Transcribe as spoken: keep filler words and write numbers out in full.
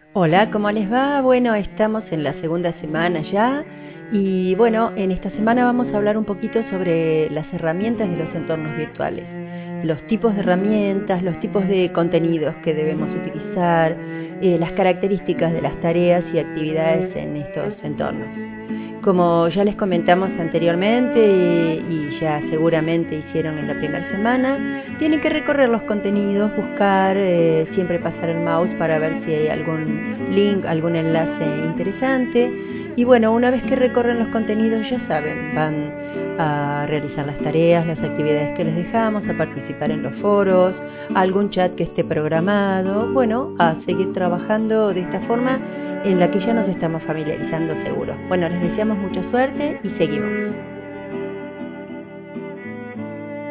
Hola, ¿cómo les va? Bueno, estamos en la segunda semana ya y bueno, en esta semana vamos a hablar un poquito sobre las herramientas de los entornos virtuales, los tipos de herramientas, los tipos de contenidos que debemos utilizar, eh, las características de las tareas y actividades en estos entornos. Como ya les comentamos anteriormente eh, y ya seguramente hicieron en la primera semana, tienen que recorrer los contenidos, buscar, eh, siempre pasar el mouse para ver si hay algún link, algún enlace interesante. Y bueno, una vez que recorren los contenidos, ya saben, van a realizar las tareas, las actividades que les dejamos, a participar en los foros, algún chat que esté programado, bueno, a seguir trabajando de esta forma en la que ya nos estamos familiarizando seguro. Bueno, les deseamos mucha suerte y seguimos.